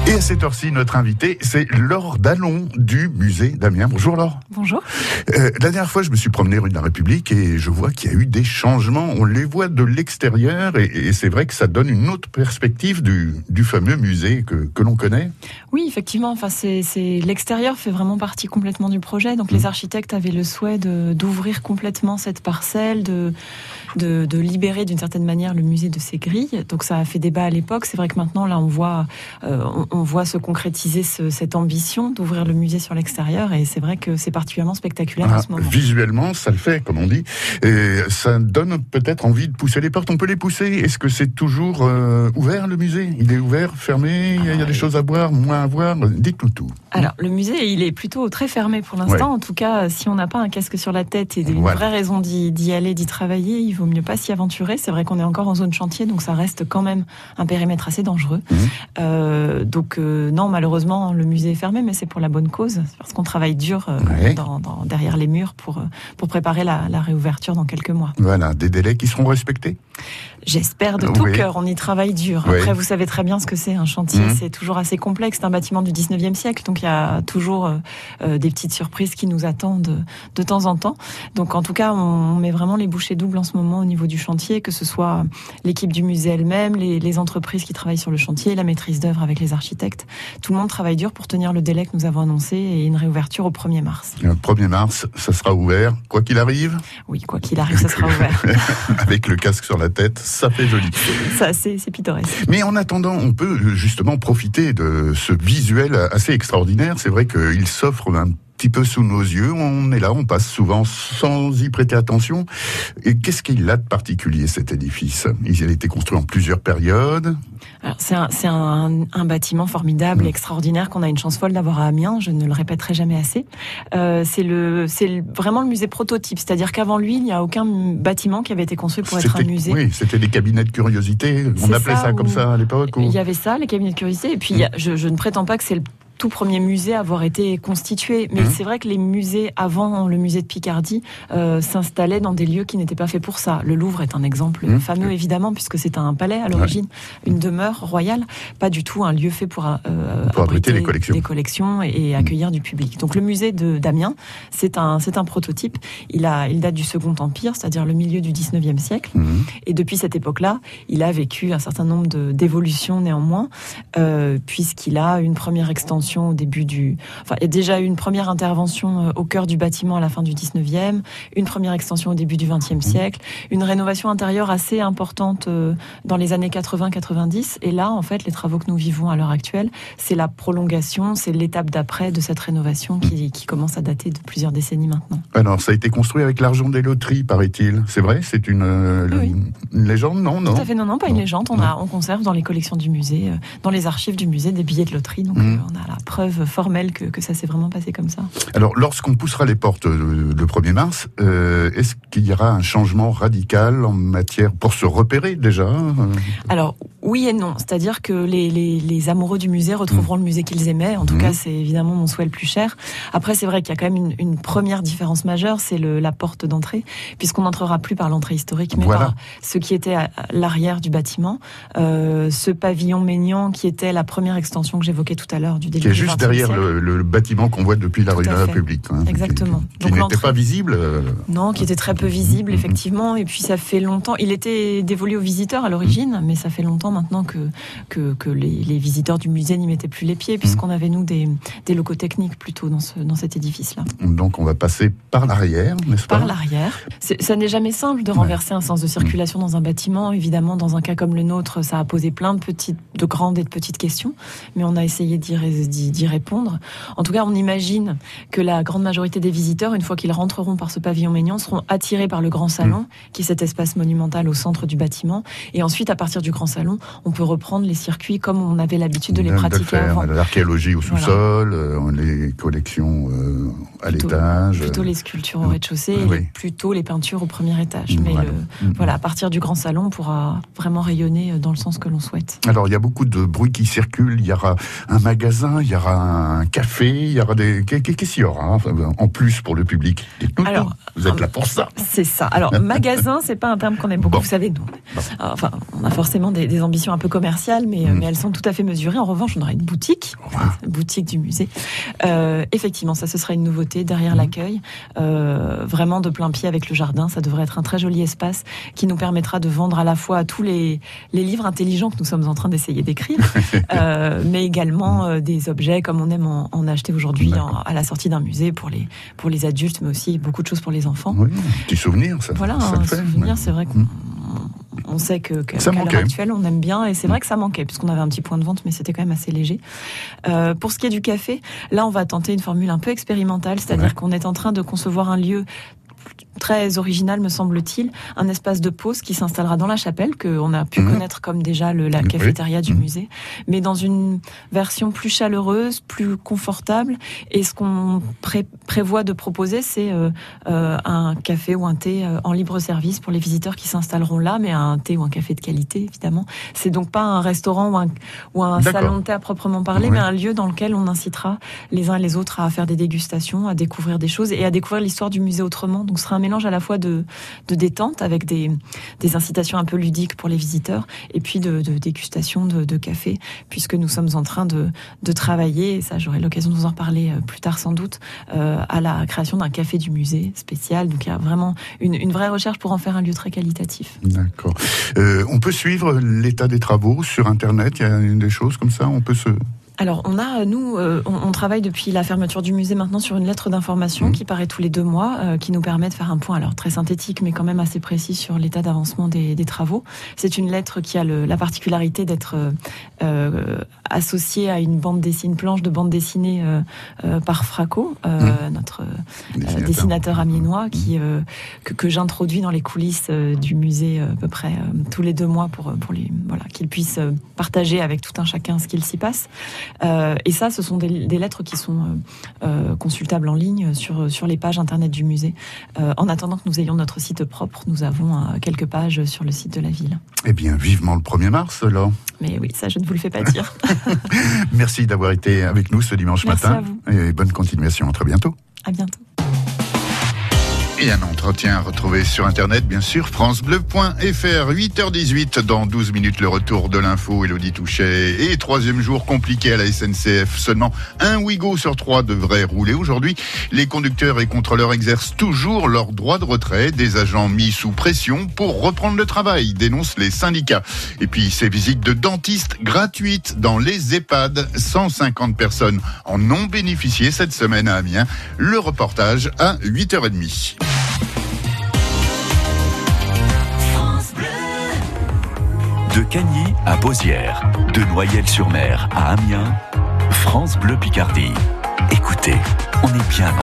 Et à cette heure-ci, notre invité, c'est Laure Dallon du musée d'Amiens. Bonjour Laure. Bonjour. La dernière fois, je me suis promené rue de la République et je vois qu'il y a eu des changements. On les voit de l'extérieur et c'est vrai que ça donne une autre perspective du fameux musée que l'on connaît. Oui, effectivement. Enfin, l'extérieur fait vraiment partie complètement du projet. Donc, les architectes avaient le souhait d'ouvrir complètement cette parcelle, de libérer d'une certaine manière le musée de ses grilles. Donc, ça a fait débat à l'époque. C'est vrai que maintenant, là, on voit se concrétiser cette ambition d'ouvrir le musée sur l'extérieur, et c'est vrai que c'est particulièrement spectaculaire en ce moment. Visuellement, ça le fait, comme on dit, et ça donne peut-être envie de pousser les portes. On peut les pousser. Est-ce que c'est toujours ouvert, le musée? Il est ouvert, fermé? Il y a des choses à voir, moins à voir? Dites-nous tout. Alors, le musée, il est plutôt très fermé pour l'instant. Ouais. En tout cas, si on n'a pas un casque sur la tête et une vraie raison d'y aller, d'y travailler, il vaut mieux pas s'y aventurer. C'est vrai qu'on est encore en zone chantier, donc ça reste quand même un périmètre assez dangereux. Non, malheureusement, le musée est fermé, mais c'est pour la bonne cause, parce qu'on travaille dur derrière les murs pour préparer la réouverture dans quelques mois. Voilà, des délais qui seront respectés? J'espère de tout cœur, on y travaille dur. Après, vous savez très bien ce que c'est, un chantier, c'est toujours assez complexe, c'est un bâtiment du 19e siècle, donc il y a toujours des petites surprises qui nous attendent de temps en temps. Donc en tout cas, on met vraiment les bouchées doubles en ce moment au niveau du chantier, que ce soit l'équipe du musée elle-même, les entreprises qui travaillent sur le chantier, la maîtrise d'œuvre avec les architectes. Tout le monde travaille dur pour tenir le délai que nous avons annoncé et une réouverture au 1er mars. Le 1er mars, ça sera ouvert, quoi qu'il arrive? Oui, quoi qu'il arrive, ça sera ouvert. Avec le casque sur la tête, ça fait joli. Ça, c'est pittoresque. Mais en attendant, on peut justement profiter de ce visuel assez extraordinaire. C'est vrai qu'il s'offre un petit peu sous nos yeux. On est là, on passe souvent sans y prêter attention. Et qu'est-ce qu'il a de particulier, cet édifice? Il a été construit en plusieurs périodes. Alors, c'est un bâtiment formidable, extraordinaire, qu'on a une chance folle d'avoir à Amiens. Je ne le répéterai jamais assez. C'est vraiment le musée prototype. C'est-à-dire qu'avant lui, il n'y a aucun bâtiment qui avait été construit pour être un musée. Oui, c'était des cabinets de curiosité. On appelait ça comme ça à l'époque. Il y avait ça, les cabinets de curiosité. Et puis, je ne prétends pas que c'est le tout premier musée à avoir été constitué. Mais c'est vrai que les musées, avant le musée de Picardie, s'installaient dans des lieux qui n'étaient pas faits pour ça. Le Louvre est un exemple fameux, évidemment, puisque c'est un palais à l'origine, une demeure royale, pas du tout un lieu fait pour abriter des collections et accueillir du public. Donc le musée d'Amiens, c'est un prototype. Il date du Second Empire, c'est-à-dire le milieu du 19e siècle. Et depuis cette époque-là, il a vécu un certain nombre d'évolutions néanmoins, puisqu'il a une première extension au début il y a déjà eu une première intervention au cœur du bâtiment à la fin du 19e, une première extension au début du 20e siècle, une rénovation intérieure assez importante dans les années 80-90. Et là, en fait, les travaux que nous vivons à l'heure actuelle, c'est la prolongation, c'est l'étape d'après de cette rénovation qui commence à dater de plusieurs décennies maintenant. Alors, ça a été construit avec l'argent des loteries, paraît-il. C'est vrai? C'est une légende? Non. Tout à fait, non, pas une légende. On conserve dans les collections du musée, dans les archives du musée, des billets de loterie. Donc, on a la preuve formelle que ça s'est vraiment passé comme ça. Alors, lorsqu'on poussera les portes le 1er mars, est-ce qu'il y aura un changement radical en matière pour se repérer déjà? Alors, oui et non. C'est-à-dire que les amoureux du musée retrouveront le musée qu'ils aimaient. En tout cas, c'est évidemment mon souhait le plus cher. Après, c'est vrai qu'il y a quand même une première différence majeure, c'est la porte d'entrée, puisqu'on n'entrera plus par l'entrée historique, mais par ce qui était à l'arrière du bâtiment. Ce pavillon Maignan qui était la première extension que j'évoquais tout à l'heure du début. Qui est juste derrière le bâtiment qu'on voit depuis la rue de la République. Exactement. Qui n'était pas visible. Non, qui était très peu visible, effectivement. Et puis ça fait longtemps. Il était dévolu aux visiteurs à l'origine, mais ça fait longtemps maintenant que les visiteurs du musée n'y mettaient plus les pieds, puisqu'on avait, nous, des locaux techniques plutôt dans cet édifice-là. Donc on va passer par l'arrière, n'est-ce pas? Par l'arrière. Ça n'est jamais simple de renverser un sens de circulation dans un bâtiment. Évidemment, dans un cas comme le nôtre, ça a posé plein de grandes et de petites questions, mais on a essayé d'y répondre. En tout cas, on imagine que la grande majorité des visiteurs, une fois qu'ils rentreront par ce pavillon Maignan, seront attirés par le grand salon, qui est cet espace monumental au centre du bâtiment. Et ensuite, à partir du grand salon, on peut reprendre les circuits comme on avait l'habitude de les pratiquer avant. L'archéologie au sous-sol, les collections à l'étage. Plutôt les sculptures au rez-de-chaussée et plutôt les peintures au premier étage. Mais à partir du grand salon, on pourra vraiment rayonner dans le sens que l'on souhaite. Alors, il y a beaucoup de bruit qui circule. Il y aura un magasin, il y aura un café, il y aura qu'est-ce qu'il y aura en plus pour le public? Dites-nous. Alors, vous êtes là pour ça. C'est ça. Alors, magasin, c'est pas un terme qu'on aime beaucoup. Vous savez, nous, enfin, on a forcément des ambitions un peu commerciales, mais elles sont tout à fait mesurées. En revanche, on aura une boutique du musée. Effectivement, ça, ce sera une nouveauté derrière l'accueil, vraiment de plein pied avec le jardin. Ça devrait être un très joli espace qui nous permettra de vendre à la fois tous les livres intelligents que nous sommes en train d'essayer d'écrire, mais également des objets comme on aime en acheter aujourd'hui à la sortie d'un musée pour les adultes, mais aussi beaucoup de choses pour les enfants. Oui, petit souvenir, ça. Voilà, ça un souvenir, c'est vrai qu'on sait qu'à l'heure actuelle, on aime bien, et c'est vrai que ça manquait, puisqu'on avait un petit point de vente, mais c'était quand même assez léger. Pour ce qui est du café, là, on va tenter une formule un peu expérimentale, c'est-à-dire qu'on est en train de concevoir un lieu très original, me semble-t-il, un espace de pause qui s'installera dans la chapelle, qu'on a pu connaître comme déjà la cafétéria du musée, mais dans une version plus chaleureuse, plus confortable. Et ce qu'on prévoit de proposer, c'est un café ou un thé en libre service pour les visiteurs qui s'installeront là, mais un thé ou un café de qualité, évidemment. C'est donc pas un restaurant ou un salon de thé à proprement parler, mais un lieu dans lequel on incitera les uns et les autres à faire des dégustations, à découvrir des choses et à découvrir l'histoire du musée autrement. Donc ce sera un mélange à la fois de détente avec des incitations un peu ludiques pour les visiteurs et puis de dégustation de café, puisque nous sommes en train de travailler, et ça j'aurai l'occasion de vous en reparler plus tard sans doute, à la création d'un café du musée spécial. Donc il y a vraiment une vraie recherche pour en faire un lieu très qualitatif. D'accord. On peut suivre l'état des travaux sur Internet, il y a des choses comme ça, on peut se... Alors, on travaille depuis la fermeture du musée maintenant sur une lettre d'information qui paraît tous les 2 mois, qui nous permet de faire un point, alors très synthétique, mais quand même assez précis sur l'état d'avancement des travaux. C'est une lettre qui a la particularité d'être associée à une planche de bande dessinée par Fraco, notre dessinateur amiénois, que j'introduis dans les coulisses du musée à peu près tous les 2 mois pour qu'il puisse partager avec tout un chacun ce qu'il s'y passe. Et ça, ce sont des lettres qui sont consultables en ligne sur les pages internet du musée. En attendant que nous ayons notre site propre, nous avons quelques pages sur le site de la ville. Eh bien, vivement le 1er mars, alors. Mais oui, ça, je ne vous le fais pas dire. Merci d'avoir été avec nous ce dimanche matin. Merci à vous. Et bonne continuation. À très bientôt. À bientôt. Et un entretien retrouvé sur Internet, bien sûr, francebleu.fr, 8h18, dans 12 minutes, le retour de l'info, Élodie Touchet. Et 3e jour compliqué à la SNCF, seulement un Ouigo sur 3 devrait rouler aujourd'hui. Les conducteurs et contrôleurs exercent toujours leur droit de retrait, des agents mis sous pression pour reprendre le travail, dénoncent les syndicats. Et puis ces visites de dentistes gratuites dans les EHPAD, 150 personnes en ont bénéficié cette semaine à Amiens. Le reportage à 8h30. De Cagny à Beauzières, de Noyelles-sur-Mer à Amiens, France Bleu Picardie. Écoutez, on est bien